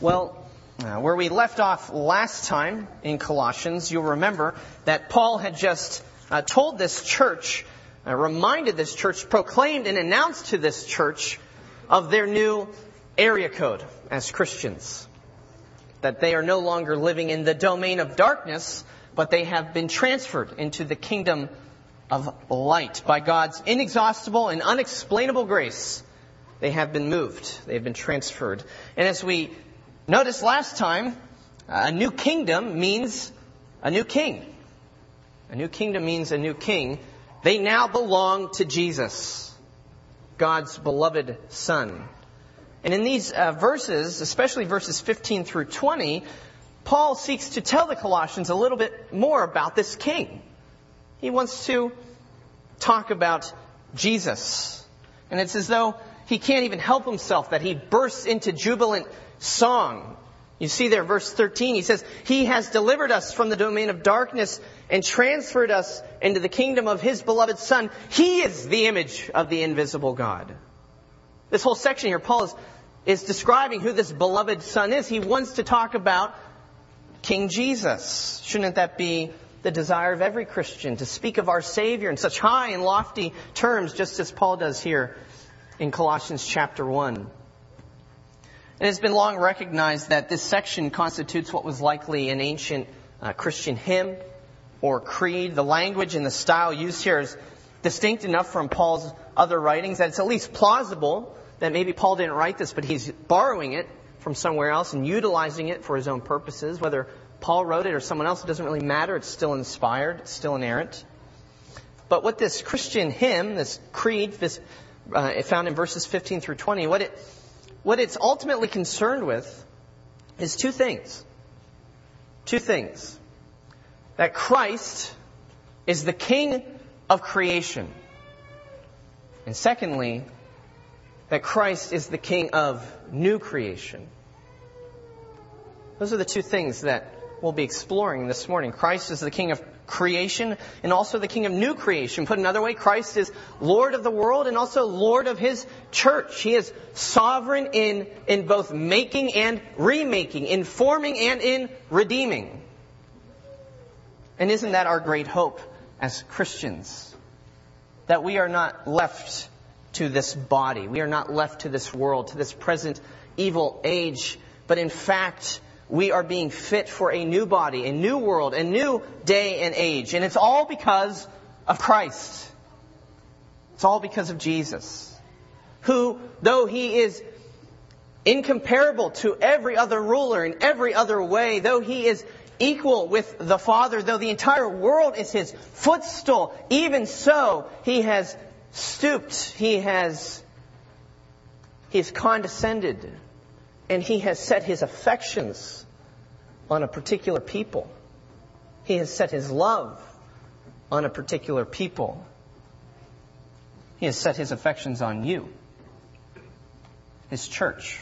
Well, where we left off last time in Colossians, you'll remember that Paul had just told this church, reminded this church, proclaimed and announced to this church of their new area code as Christians. That they are no longer living in the domain of darkness, but they have been transferred into the kingdom of light. By God's inexhaustible and unexplainable grace, they have been moved. They have been transferred. And as we noticed last time, a new kingdom means a new king. A new kingdom means a new king. They now belong to Jesus, God's beloved Son. And in these verses, especially verses 15 through 20, Paul seeks to tell the Colossians a little bit more about this king. He wants to talk about Jesus. And it's as though he can't even help himself that he bursts into jubilant song. You see there, verse 13, he says, He has delivered us from the domain of darkness and transferred us into the kingdom of His beloved Son. He is the image of the invisible God. This whole section here, Paul is describing who this beloved Son is. He wants to talk about King Jesus. Shouldn't that be the desire of every Christian, to speak of our Savior in such high and lofty terms, just as Paul does here in Colossians chapter 1. And it's been long recognized that this section constitutes what was likely an ancient Christian hymn or creed. The language and the style used here is distinct enough from Paul's other writings that it's at least plausible that maybe Paul didn't write this, but he's borrowing it from somewhere else and utilizing it for his own purposes. Whether Paul wrote it or someone else, it doesn't really matter. It's still inspired. It's still inerrant. But what this Christian hymn, this creed, found in verses 15 through 20, what it's ultimately concerned with is two things. Two things. That Christ is the King of creation. And secondly, that Christ is the King of new creation. Those are the two things that we'll be exploring this morning. Christ is the King of creation and also the King of new creation. Put another way, Christ is Lord of the world and also Lord of His church. He is sovereign in both making and remaking, in forming and in redeeming. And isn't that our great hope as Christians? That we are not left to this body. We are not left to this world, to this present evil age. But in fact, we are being fit for a new body, a new world, a new day and age. And it's all because of Christ. It's all because of Jesus. Who, though He is incomparable to every other ruler in every other way, though He is equal with the Father, though the entire world is His footstool, even so, He has stooped, He has condescended, and He has set His affections on a particular people. He has set His love on a particular people. He has set His affections on you, His church,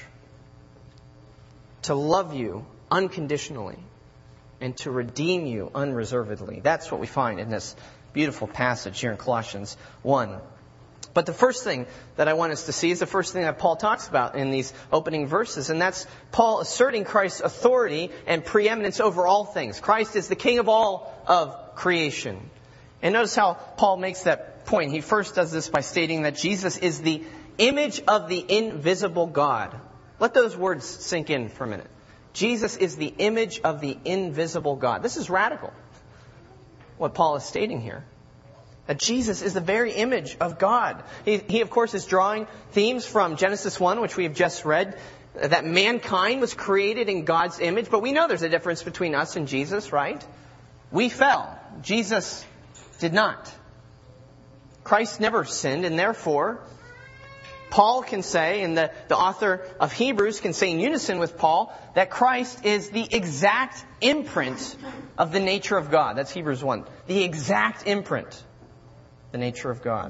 to love you unconditionally and to redeem you unreservedly. That's what we find in this beautiful passage here in Colossians 1. But the first thing that I want us to see is the first thing that Paul talks about in these opening verses, and that's Paul asserting Christ's authority and preeminence over all things. Christ is the King of all of creation. And notice how Paul makes that point. He first does this by stating that Jesus is the image of the invisible God. Let those words sink in for a minute. Jesus is the image of the invisible God. This is radical, what Paul is stating here. That Jesus is the very image of God. He, of course, is drawing themes from Genesis 1, which we have just read, that mankind was created in God's image. But we know there's a difference between us and Jesus, right? We fell. Jesus did not. Christ never sinned, and therefore, Paul can say, and the author of Hebrews can say in unison with Paul, that Christ is the exact imprint of the nature of God. That's Hebrews 1. The exact imprint. The nature of God.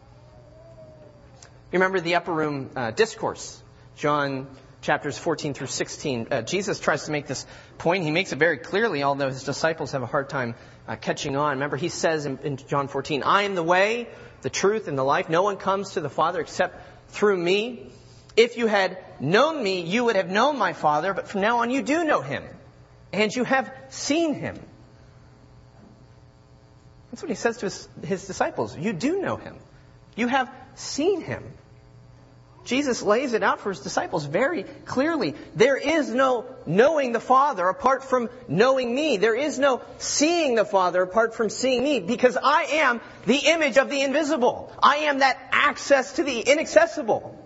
You remember the upper room discourse, John chapters 14 through 16. Jesus tries to make this point. He makes it very clearly, although His disciples have a hard time catching on. Remember, He says in John 14, I am the way, the truth, and the life. No one comes to the Father except through me. If you had known me, you would have known my Father, but from now on you do know him, and you have seen him. That's what he says to his disciples. You do know him. You have seen him. Jesus lays it out for his disciples very clearly. There is no knowing the Father apart from knowing me. There is no seeing the Father apart from seeing me, because I am the image of the invisible. I am that access to the inaccessible.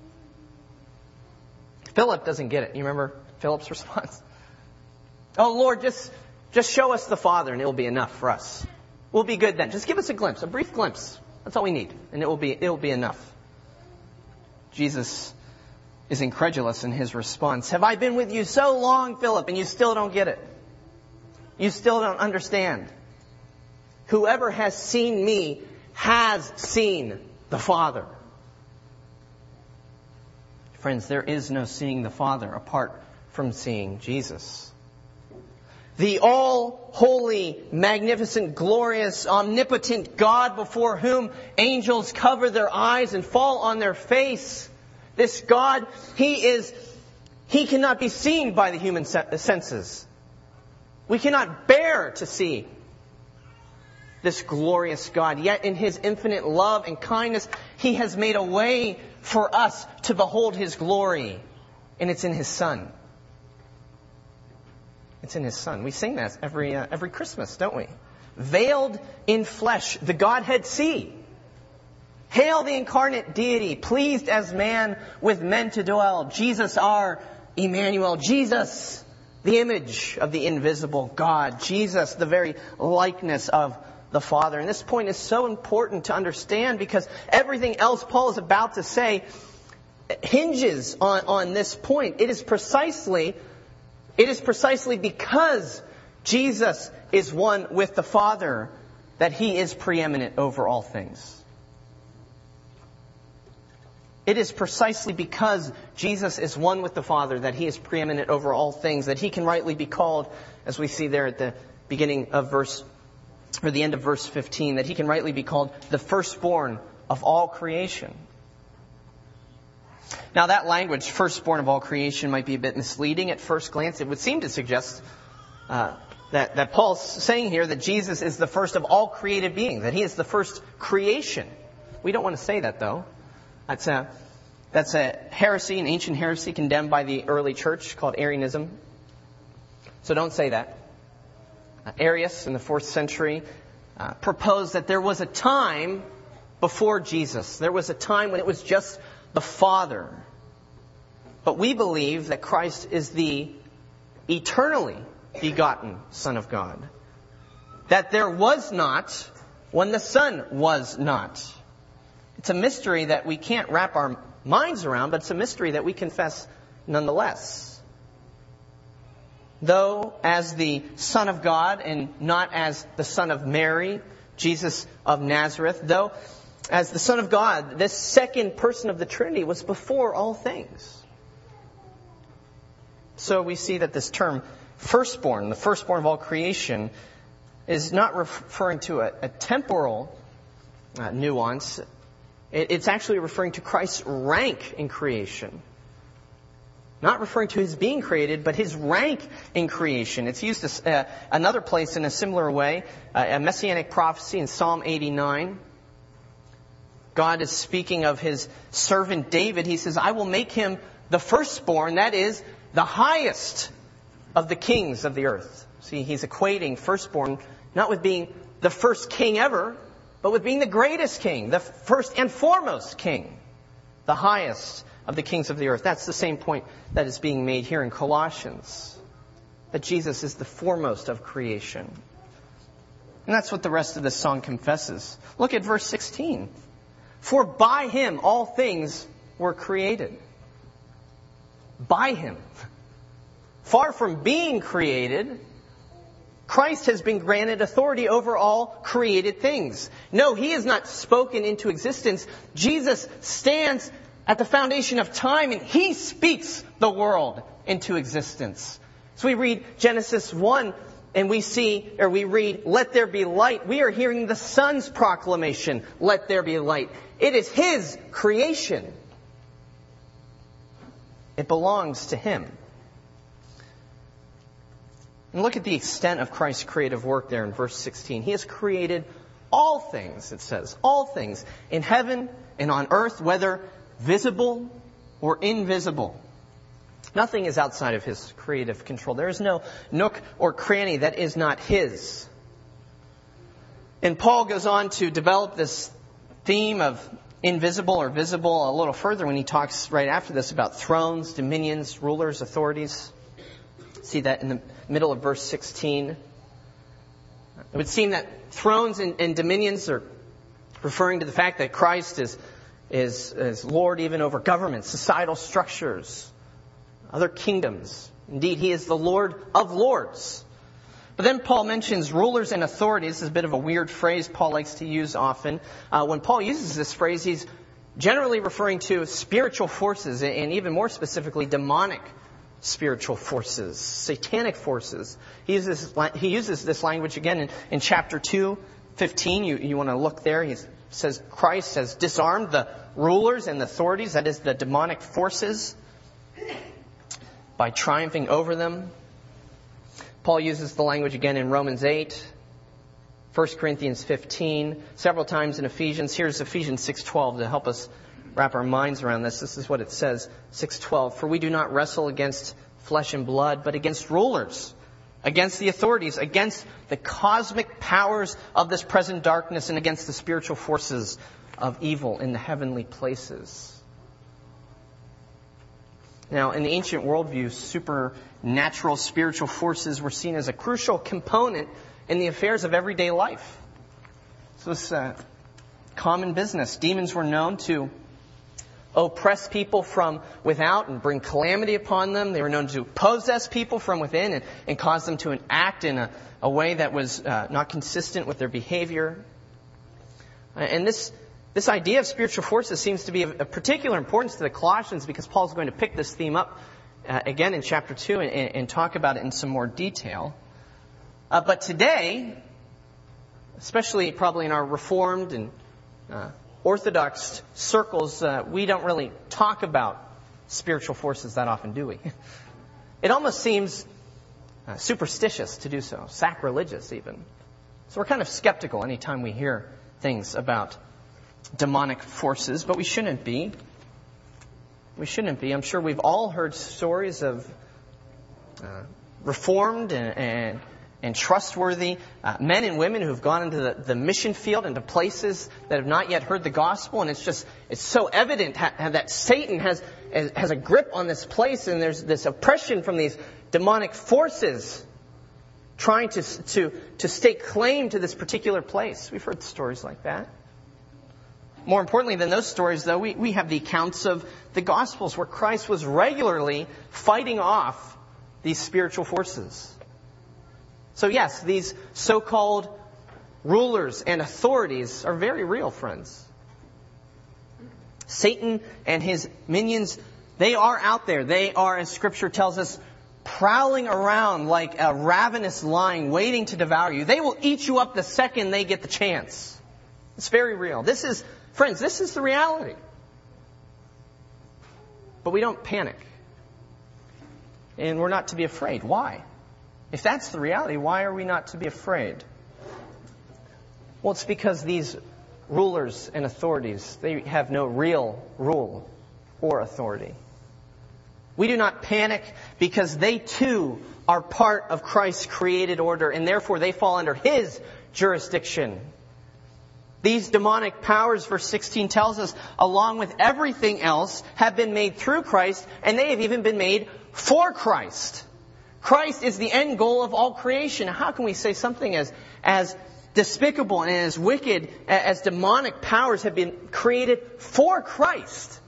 Philip doesn't get it. You remember Philip's response? Oh, Lord, just show us the Father and it will be enough for us. We'll be good then. Just give us a glimpse, a brief glimpse. That's all we need. And it will be enough. Jesus is incredulous in his response. Have I been with you so long, Philip, and you still don't get it? You still don't understand. Whoever has seen me has seen the Father. Friends, there is no seeing the Father apart from seeing Jesus. The all-holy, magnificent, glorious, omnipotent God before whom angels cover their eyes and fall on their face. This God, He cannot be seen by the human senses. We cannot bear to see this glorious God. Yet in His infinite love and kindness, He has made a way for us to behold His glory. And it's in His Son. It's in His Son. We sing that every Christmas, don't we? Veiled in flesh, the Godhead see. Hail the incarnate deity, pleased as man with men to dwell. Jesus our Emmanuel. Jesus, the image of the invisible God. Jesus, the very likeness of the Father. And this point is so important to understand, because everything else Paul is about to say hinges on this point. It is precisely because Jesus is one with the Father that He is preeminent over all things. It is precisely because Jesus is one with the Father that He is preeminent over all things, that He can rightly be called, as we see there at the beginning of the end of verse 15, that He can rightly be called the firstborn of all creation. Now that language, firstborn of all creation, might be a bit misleading at first glance. It would seem to suggest that Paul's saying here that Jesus is the first of all created beings, that He is the first creation. We don't want to say that, though. That's a heresy, an ancient heresy condemned by the early church called Arianism. So don't say that. Arius in the 4th century proposed that there was a time before Jesus. There was a time when it was just the Father. But we believe that Christ is the eternally begotten Son of God. That there was not when the Son was not. It's a mystery that we can't wrap our minds around, but it's a mystery that we confess nonetheless. Though as the Son of God and not as the Son of Mary, Jesus of Nazareth, though as the Son of God, this second person of the Trinity was before all things. So we see that this term firstborn, the firstborn of all creation, is not referring to a temporal nuance. It's actually referring to Christ's rank in creation. Not referring to His being created, but His rank in creation. It's used another place in a similar way, a messianic prophecy in Psalm 89. God is speaking of His servant David. He says, I will make him the firstborn, that is, the highest of the kings of the earth. See, He's equating firstborn not with being the first king ever, but with being the greatest king, the first and foremost king, the highest of the kings of the earth. That's the same point that is being made here in Colossians, that Jesus is the foremost of creation. And that's what the rest of this song confesses. Look at verse 16. For by Him all things were created. By Him. Far from being created, Christ has been granted authority over all created things. No, He is not spoken into existence. Jesus stands at the foundation of time and He speaks the world into existence. So we read Genesis 1 and we read, let there be light. We are hearing the Son's proclamation, let there be light. It is His creation. It belongs to Him. And look at the extent of Christ's creative work there in verse 16. He has created all things, it says, all things in heaven and on earth, whether visible or invisible. Nothing is outside of His creative control. There is no nook or cranny that is not His. And Paul goes on to develop this theme of invisible or visible a little further when he talks right after this about thrones, dominions, rulers, authorities. See that in the middle of verse 16. It would seem that thrones and dominions are referring to the fact that Christ is Lord even over governments, societal structures, other kingdoms. Indeed, He is the Lord of lords. But then Paul mentions rulers and authorities. This is a bit of a weird phrase Paul likes to use often. When Paul uses this phrase, he's generally referring to spiritual forces, and even more specifically, demonic spiritual forces, satanic forces. He uses this language again in chapter 2:15. You want to look there. He says Christ has disarmed the rulers and the authorities, that is the demonic forces, by triumphing over them. Paul uses the language again in Romans 8, 1 Corinthians 15, several times in Ephesians. Here's Ephesians 6:12 to help us wrap our minds around this. This is what it says, 6:12. For we do not wrestle against flesh and blood, but against rulers, against the authorities, against the cosmic powers of this present darkness, and against the spiritual forces of evil in the heavenly places. Now, in the ancient worldview, supernatural spiritual forces were seen as a crucial component in the affairs of everyday life. So it's common business. Demons were known to oppress people from without and bring calamity upon them. They were known to possess people from within and cause them to act in a way that was not consistent with their behavior. And this idea of spiritual forces seems to be of particular importance to the Colossians, because Paul's going to pick this theme up again in chapter 2 and talk about it in some more detail. But today, especially probably in our Reformed and Orthodox circles, we don't really talk about spiritual forces that often, do we? It almost seems superstitious to do so, sacrilegious even. So we're kind of skeptical anytime we hear things about demonic forces, but we shouldn't be. We shouldn't be. I'm sure we've all heard stories of reformed and trustworthy men and women who've gone into the mission field, into places that have not yet heard the gospel, and it's so evident that Satan has a grip on this place, and there's this oppression from these demonic forces trying to stake claim to this particular place. We've heard stories like that. More importantly than those stories, though, we have the accounts of the Gospels where Christ was regularly fighting off these spiritual forces. So yes, these so-called rulers and authorities are very real, friends. Satan and his minions, they are out there. They are, as Scripture tells us, prowling around like a ravenous lion waiting to devour you. They will eat you up the second they get the chance. It's very real. Friends, this is the reality. But we don't panic. And we're not to be afraid. Why? If that's the reality, why are we not to be afraid? Well, it's because these rulers and authorities, they have no real rule or authority. We do not panic because they too are part of Christ's created order, and therefore they fall under His jurisdiction. These demonic powers, verse 16 tells us, along with everything else, have been made through Christ, and they have even been made for Christ. Christ is the end goal of all creation. How can we say something as despicable and as wicked as demonic powers have been created for Christ?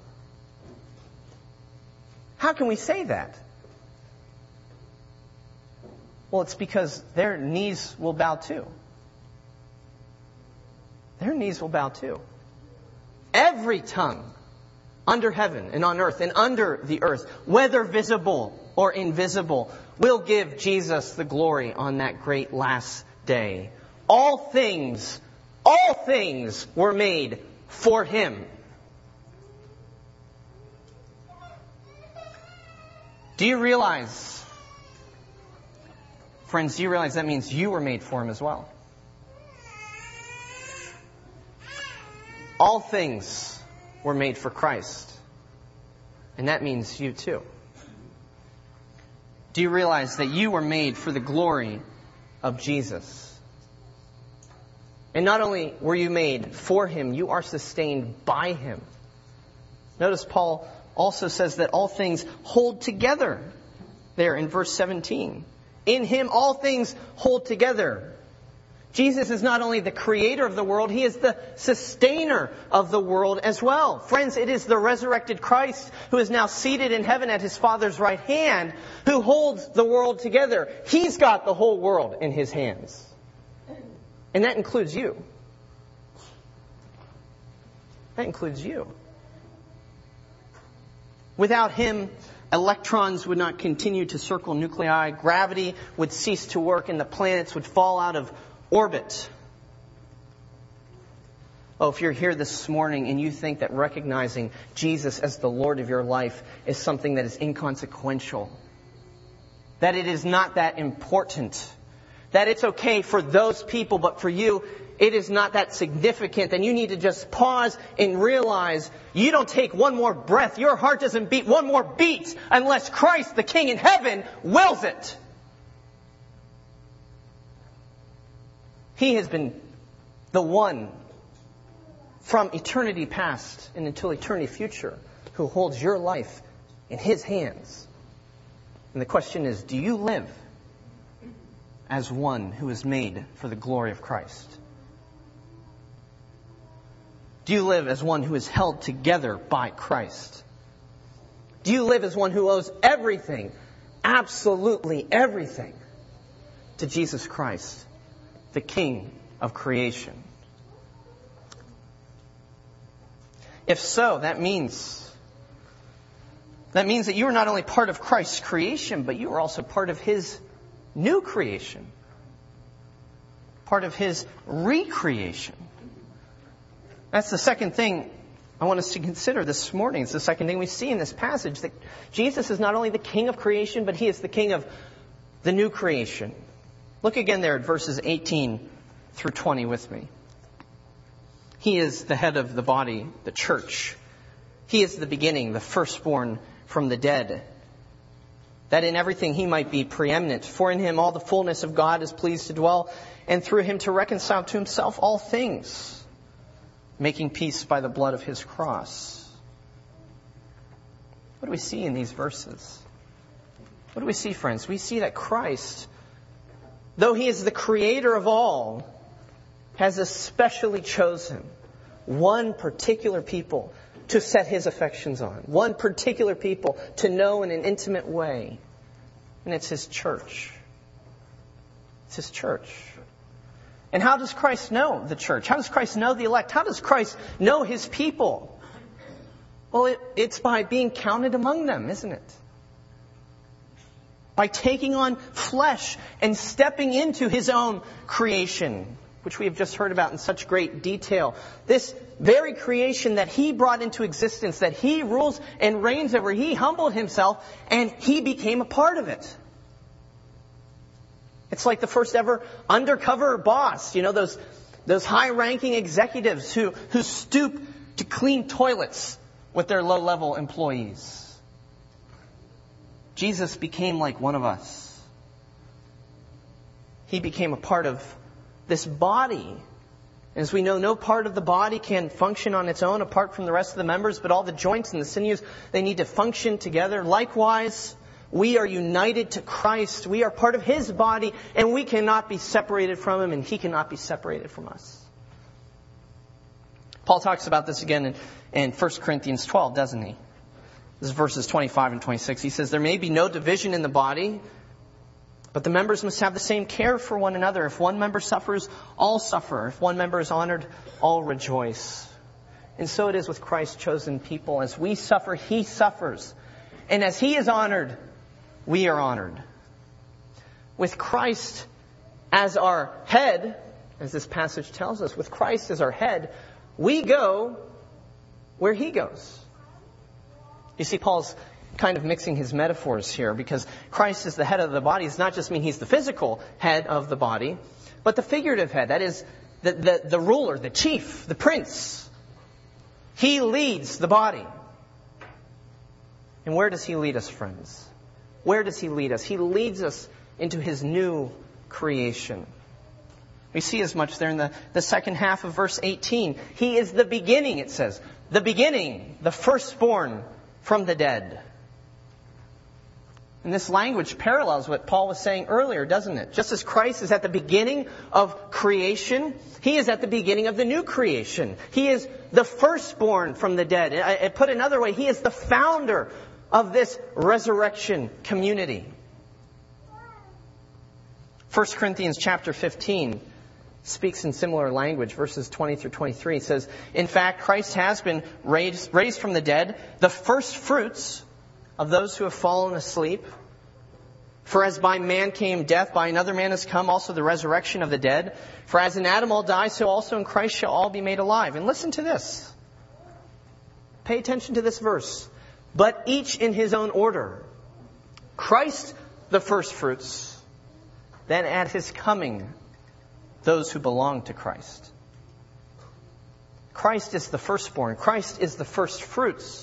How can we say that? Well, it's because their knees will bow too. Their knees will bow too. Every tongue under heaven and on earth and under the earth, whether visible or invisible, will give Jesus the glory on that great last day. All things were made for Him. Do you realize, friends, do you realize that means you were made for Him as well? All things were made for Christ. And that means you too. Do you realize that you were made for the glory of Jesus? And not only were you made for Him, you are sustained by Him. Notice Paul also says that all things hold together there in verse 17. In Him all things hold together. Jesus is not only the creator of the world, He is the sustainer of the world as well. Friends, it is the resurrected Christ who is now seated in heaven at His Father's right hand who holds the world together. He's got the whole world in His hands. And that includes you. That includes you. Without Him, electrons would not continue to circle nuclei, gravity would cease to work, and the planets would fall out of orbit. Oh, if you're here this morning and you think that recognizing Jesus as the Lord of your life is something that is inconsequential, that it is not that important, that it's okay for those people, but for you, it is not that significant, then you need to just pause and realize you don't take one more breath. Your heart doesn't beat one more beat unless Christ, the King in heaven, wills it. He has been the one from eternity past and until eternity future who holds your life in His hands. And the question is, do you live as one who is made for the glory of Christ? Do you live as one who is held together by Christ? Do you live as one who owes everything, absolutely everything, to Jesus Christ, the King of creation? If so, that means that you are not only part of Christ's creation, but you are also part of His new creation. Part of His recreation. That's the second thing I want us to consider this morning. It's the second thing we see in this passage, that Jesus is not only the King of creation, but He is the King of the new creation. Look again there at verses 18 through 20 with me. He is the head of the body, the church. He is the beginning, the firstborn from the dead, that in everything He might be preeminent. For in Him all the fullness of God is pleased to dwell, and through Him to reconcile to Himself all things, making peace by the blood of His cross. What do we see in these verses? What do we see, friends? We see that Christ, though He is the creator of all, has especially chosen one particular people to set His affections on. One particular people to know in an intimate way. And it's His church. It's His church. And how does Christ know the church? How does Christ know the elect? How does Christ know His people? Well, it's by being counted among them, isn't it? By taking on flesh and stepping into His own creation, which we have just heard about in such great detail. This very creation that He brought into existence, that He rules and reigns over, He humbled Himself and He became a part of it. It's like the first ever undercover boss. You know, those high-ranking executives who stoop to clean toilets with their low-level employees. Jesus became like one of us. He became a part of this body. As we know, no part of the body can function on its own apart from the rest of the members, but all the joints and the sinews, they need to function together. Likewise, we are united to Christ. We are part of His body, and we cannot be separated from Him, and He cannot be separated from us. Paul talks about this again in 1 Corinthians 12, doesn't he? This is verses 25 and 26. He says, there may be no division in the body, but the members must have the same care for one another. If one member suffers, all suffer. If one member is honored, all rejoice. And so it is with Christ's chosen people. As we suffer, He suffers. And as He is honored, we are honored. With Christ as our head, as this passage tells us, with Christ as our head, we go where He goes. You see, Paul's kind of mixing his metaphors here, because Christ is the head of the body does not just mean he's the physical head of the body, but the figurative head. That is the ruler, the chief, the prince. He leads the body. And where does he lead us, friends? Where does he lead us? He leads us into his new creation. We see as much there in the second half of verse 18. He is the beginning, it says. The beginning, the firstborn from the dead. And this language parallels what Paul was saying earlier, doesn't it? Just as Christ is at the beginning of creation, he is at the beginning of the new creation. He is the firstborn from the dead. Put another way, he is the founder of this resurrection community. 1 Corinthians chapter 15 speaks in similar language, verses 20 through 23. It says, in fact, Christ has been raised from the dead, the first fruits of those who have fallen asleep. For as by man came death, by another man has come also the resurrection of the dead. For as in Adam all die, so also in Christ shall all be made alive. And listen to this. Pay attention to this verse. But each in his own order. Christ the first fruits. Then at his coming, those who belong to Christ. Christ is the firstborn. Christ is the first fruits.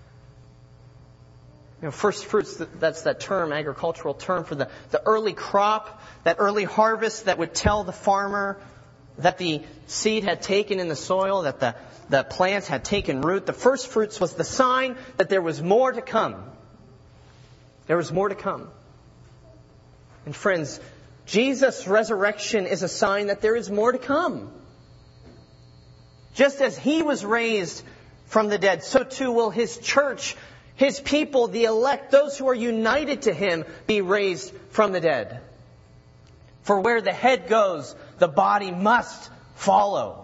First fruits, that's that term, agricultural term for the early crop, that early harvest that would tell the farmer that the seed had taken in the soil, that the plants had taken root. The first fruits was the sign that there was more to come. There was more to come. And friends, Jesus' resurrection is a sign that there is more to come. Just as he was raised from the dead, so too will his church, his people, the elect, those who are united to him, be raised from the dead. For where the head goes, the body must follow.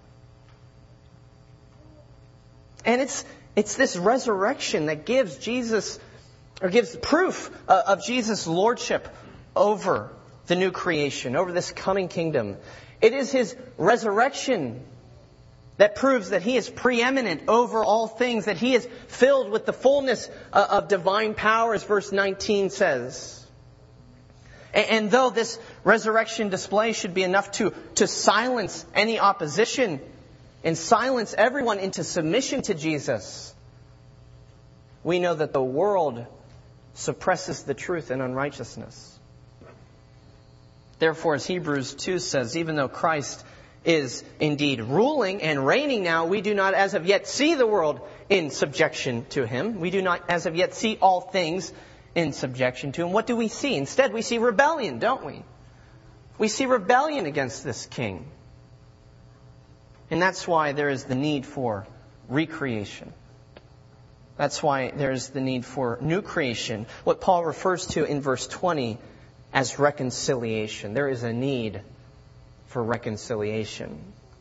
And it's this resurrection that gives Jesus, or gives proof of Jesus' lordship over the new creation, over this coming kingdom. It is his resurrection that proves that he is preeminent over all things, that he is filled with the fullness of divine power, as verse 19 says. And though this resurrection display should be enough to silence any opposition and silence everyone into submission to Jesus, we know that the world suppresses the truth in unrighteousness. Therefore, as Hebrews 2 says, even though Christ is indeed ruling and reigning now, we do not as of yet see the world in subjection to him. We do not as of yet see all things in subjection to him. What do we see? Instead, we see rebellion, don't we? We see rebellion against this king. And that's why there is the need for recreation. That's why there is the need for new creation. What Paul refers to in verse 20 as reconciliation. There is a need for reconciliation.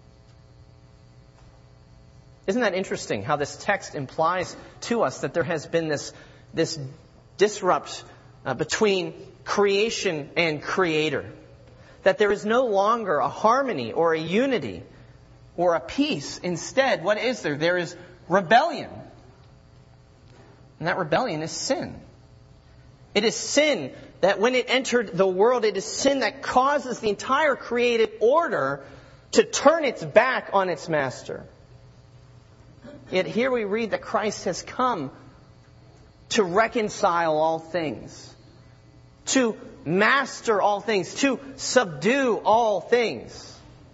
Isn't that interesting how this text implies to us that there has been this disrupt between creation and creator? That there is no longer a harmony or a unity or a peace. Instead, what is there? There is rebellion. And that rebellion is sin. It is sin that when it entered the world, it is sin that causes the entire created order to turn its back on its master. Yet here we read that Christ has come to reconcile all things, to master all things, to subdue all things.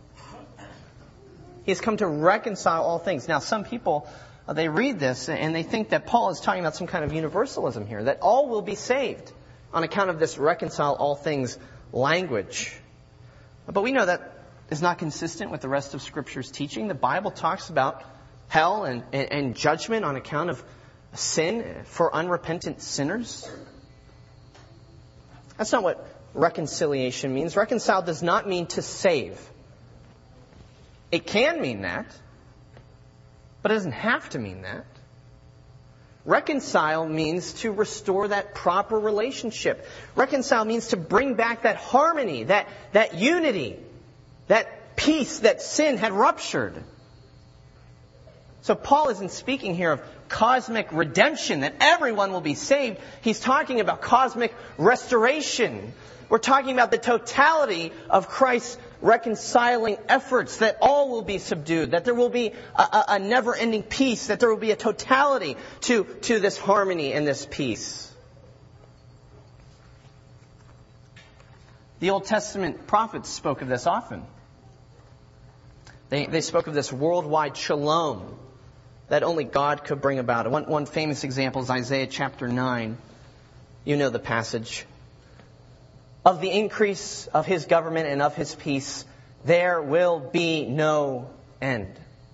He has come to reconcile all things. Now, some people, they read this and they think that Paul is talking about some kind of universalism here, that all will be saved on account of this reconcile all things language. But we know that is not consistent with the rest of Scripture's teaching. The Bible talks about hell and judgment on account of sin for unrepentant sinners. That's not what reconciliation means. Reconcile does not mean to save. It can mean that, but it doesn't have to mean that. Reconcile means to restore that proper relationship. Reconcile means to bring back that harmony, that unity, that peace that sin had ruptured. So Paul isn't speaking here of cosmic redemption, that everyone will be saved. He's talking about cosmic restoration. We're talking about the totality of Christ's reconciling efforts, that all will be subdued, that there will be a never-ending peace, that there will be a totality to this harmony and this peace. The Old Testament prophets spoke of this often. They spoke of this worldwide shalom that only God could bring about. One famous example is Isaiah chapter 9. You know the passage. Of the increase of His government and of His peace, there will be no end.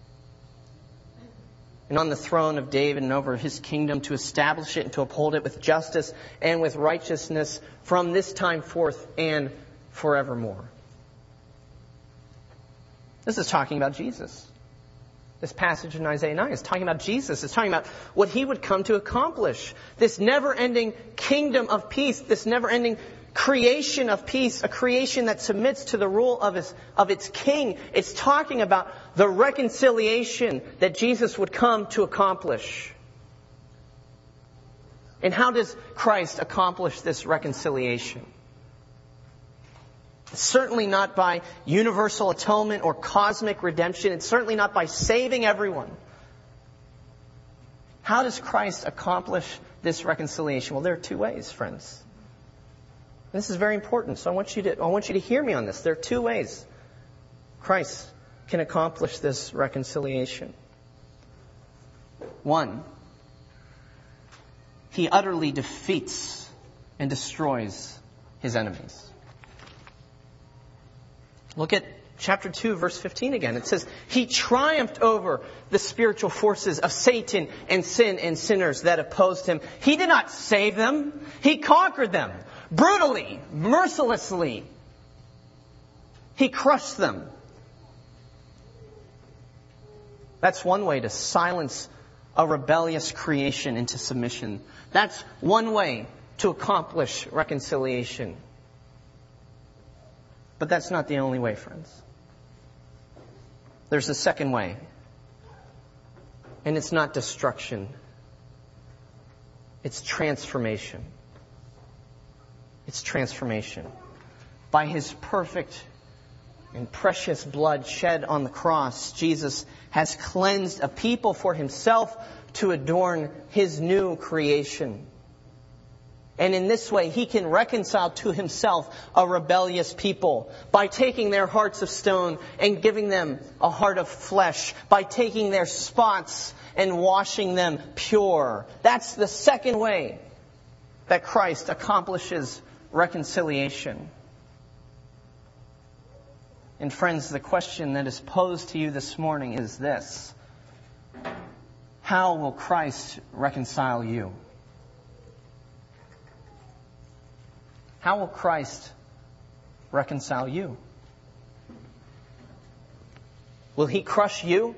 And on the throne of David and over His kingdom, to establish it and to uphold it with justice and with righteousness from this time forth and forevermore. This is talking about Jesus. This passage in Isaiah 9 is talking about Jesus. It's talking about what He would come to accomplish. This never-ending kingdom of peace, this never-ending creation of peace, a creation that submits to the rule of its king. It's talking about the reconciliation that Jesus would come to accomplish. And how does Christ accomplish this reconciliation? It's certainly not by universal atonement or cosmic redemption. It's certainly not by saving everyone. How does Christ accomplish this reconciliation? Well, there are two ways, friends. This is very important, so I want you to hear me on this. There are two ways Christ can accomplish this reconciliation. One, He utterly defeats and destroys His enemies. Look at chapter 2, verse 15 again. It says, He triumphed over the spiritual forces of Satan and sin and sinners that opposed Him. He did not save them. He conquered them. Brutally, mercilessly. He crushed them. That's one way to silence a rebellious creation into submission. That's one way to accomplish reconciliation. But that's not the only way, friends. There's a second way. And it's not destruction. It's transformation. It's transformation. By His perfect and precious blood shed on the cross, Jesus has cleansed a people for Himself to adorn His new creation. And in this way, He can reconcile to Himself a rebellious people by taking their hearts of stone and giving them a heart of flesh, by taking their spots and washing them pure. That's the second way that Christ accomplishes reconciliation. And friends, the question that is posed to you this morning is this: how will Christ reconcile you? How will Christ reconcile you? Will He crush you?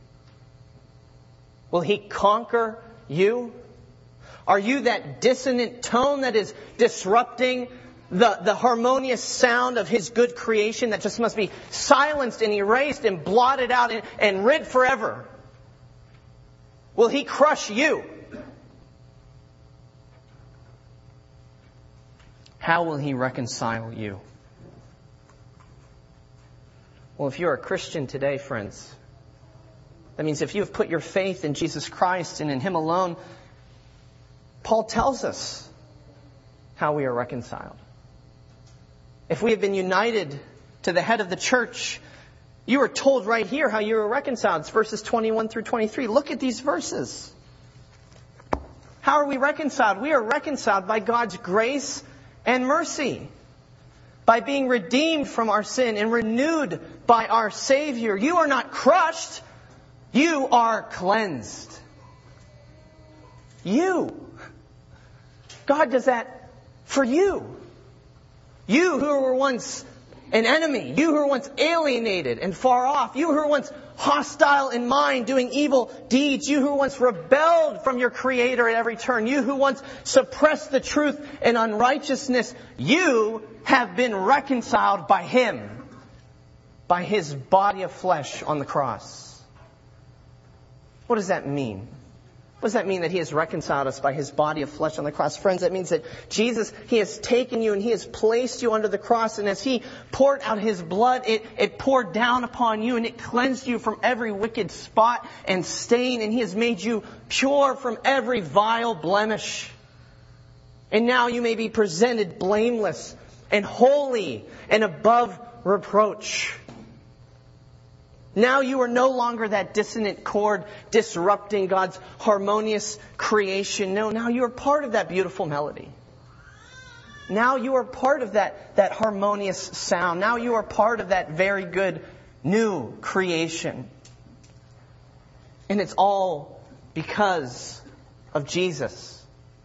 Will He conquer you? Are you that dissonant tone that is disrupting the harmonious sound of His good creation that just must be silenced and erased and blotted out and rid forever? Will He crush you? How will He reconcile you? Well, if you're a Christian today, friends, that means if you have put your faith in Jesus Christ and in Him alone, Paul tells us how we are reconciled. If we have been united to the head of the church, you are told right here how you are reconciled. It's verses 21 through 23. Look at these verses. How are we reconciled? We are reconciled by God's grace and mercy, by being redeemed from our sin and renewed by our Savior. You are not crushed. You are cleansed. You. God does that for you. You who were once an enemy. You who were once alienated and far off. You who were once hostile in mind, doing evil deeds. You who once rebelled from your Creator at every turn. You who once suppressed the truth in unrighteousness. You have been reconciled by Him, by His body of flesh on the cross. What does that mean? What does that mean, that He has reconciled us by His body of flesh on the cross? Friends, that means that Jesus, He has taken you and He has placed you under the cross. And as He poured out His blood, it poured down upon you and it cleansed you from every wicked spot and stain. And He has made you pure from every vile blemish. And now you may be presented blameless and holy and above reproach. Now you are no longer that dissonant chord disrupting God's harmonious creation. No, now you are part of that beautiful melody. Now you are part of that harmonious sound. Now you are part of that very good new creation. And it's all because of Jesus.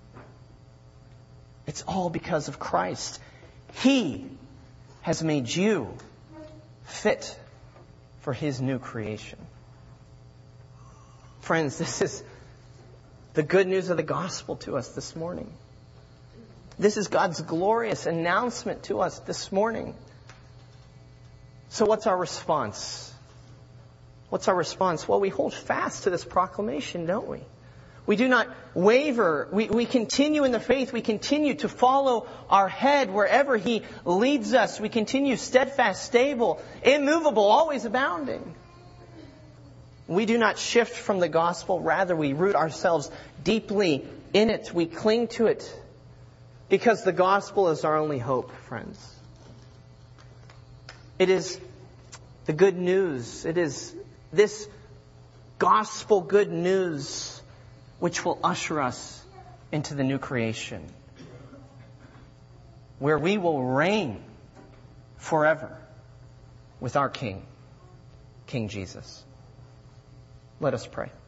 It's all because of Christ. He has made you fit for His new creation. Friends, this is the good news of the gospel to us this morning. This is God's glorious announcement to us this morning. So what's our response? What's our response? Well, we hold fast to this proclamation, don't we? We do not waver. We continue in the faith. We continue to follow our head wherever He leads us. We continue steadfast, stable, immovable, always abounding. We do not shift from the gospel. Rather, we root ourselves deeply in it. We cling to it because the gospel is our only hope, friends. It is the good news. It is this gospel good news which will usher us into the new creation, where we will reign forever with our King, King Jesus. Let us pray.